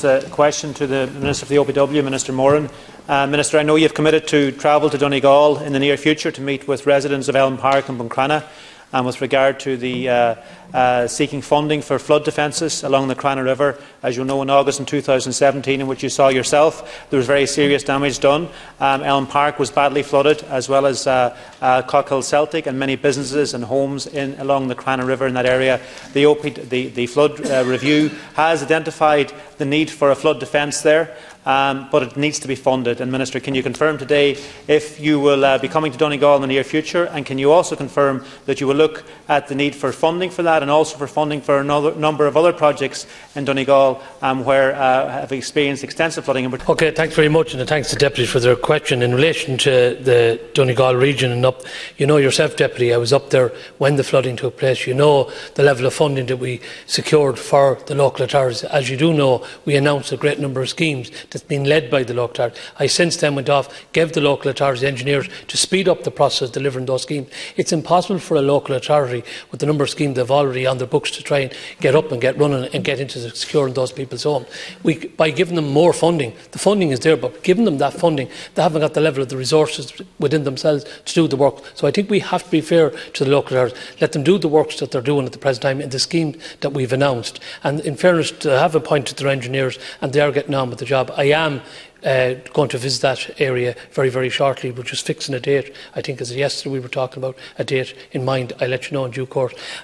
A question to the Minister for the OPW, Minister Moran. Minister, I know you have committed to travel to Donegal in the near future to meet with residents of Elm Park and Buncrana with regard to the seeking funding for flood defences along the Crana River. As you know, in August in 2017, in which you saw yourself, there was very serious damage done. Elm Park was badly flooded, as well as Cockhill Celtic, and many businesses and homes along the Crana River in that area. The flood review has identified the need for a flood defence there. But it needs to be funded. And Minister, can you confirm today if you will be coming to Donegal in the near future, and can you also confirm that you will look at the need for funding for that, and also for funding for a number of other projects in Donegal where have experienced extensive flooding? Okay, thanks very much, and thanks to Deputy for their question. In relation to the Donegal region and up, you know yourself, Deputy, I was up there when the flooding took place. You know the level of funding that we secured for the local authorities. As you do know, we announced a great number of schemes that's been led by the local authority. I since then went off, gave the local authority engineers to speed up the process of delivering those schemes. It's impossible for a local authority, with the number of schemes they've already on their books, to try and get up and get running and get into securing those people's homes. By giving them more funding, the funding is there, but giving them that funding, they haven't got the level of the resources within themselves to do the work. So I think we have to be fair to the local authorities. Let them do the works that they're doing at the present time in the scheme that we've announced. And in fairness, they have appointed their engineers, and they are getting on with the job. I am going to visit that area very, very shortly. We're just fixing a date. I think as yesterday we were talking about a date in mind. I'll let you know in due course.